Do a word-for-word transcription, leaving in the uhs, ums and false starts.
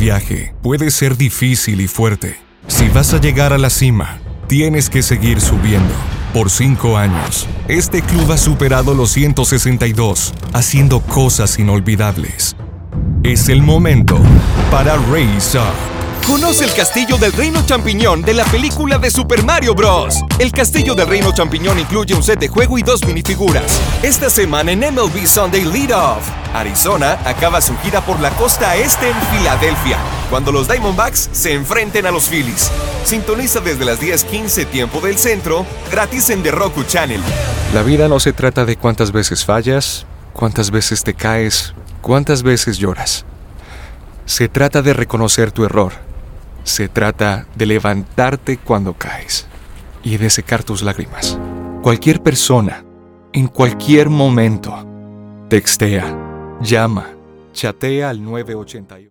viaje puede ser difícil y fuerte. Si vas a llegar a la cima, tienes que seguir subiendo. Por cinco años, este club ha superado los ciento sesenta y dos, haciendo cosas inolvidables. Es el momento para Raise Up. Conoce el Castillo del Reino Champiñón de la película de Super Mario Bros. El Castillo del Reino Champiñón incluye un set de juego y dos minifiguras. Esta semana en M L B Sunday Leadoff, Arizona acaba su gira por la costa este en Filadelfia, cuando los Diamondbacks se enfrenten a los Phillies. Sintoniza desde las diez quince tiempo del centro, gratis en The Roku Channel. La vida no se trata de cuántas veces fallas, cuántas veces te caes, cuántas veces lloras. Se trata de reconocer tu error. Se trata de levantarte cuando caes y de secar tus lágrimas. Cualquier persona, en cualquier momento, textea, llama, chatea al nueve ochenta y uno.